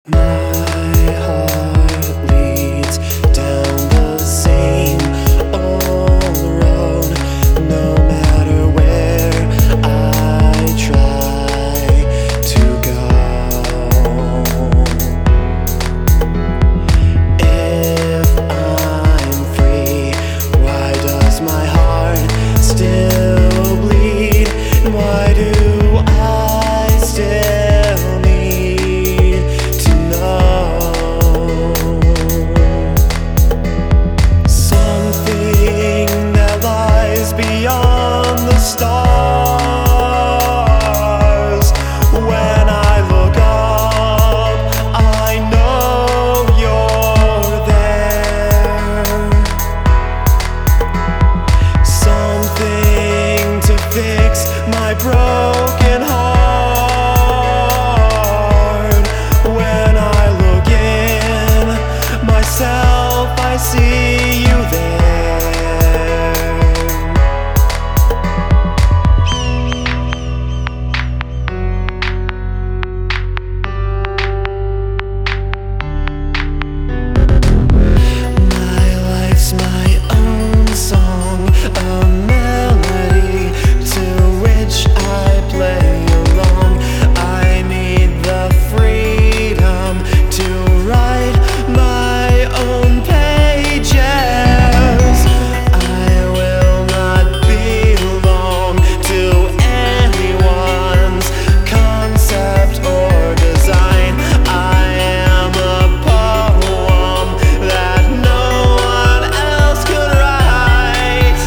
My heart leads down the same old road, no matter where I try to go. If I'm free, why does my heart still bleed? And why do I still need to know something that lies beyond the stars? When I look up, I know you're there. Something to fix my broken heart. When I look in myself, I see you there. My life's my own song, a melody to which I play along. I need the freedom to write my own pages. I will not belong to anyone's concept or design. I am a poem that no one else could write.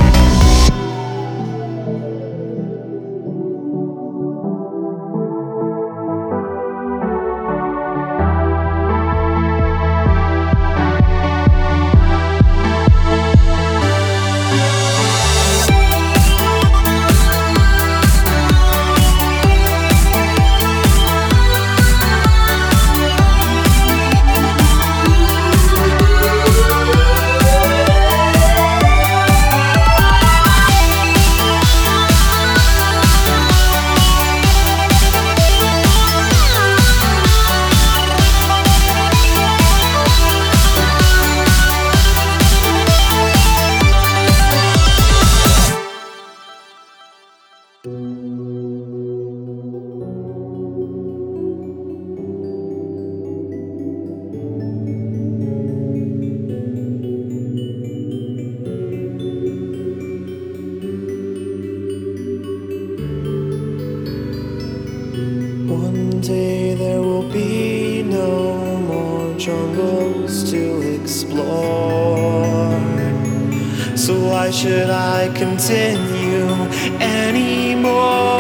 One day there will be no more jungles to explore. So why should I continue anymore?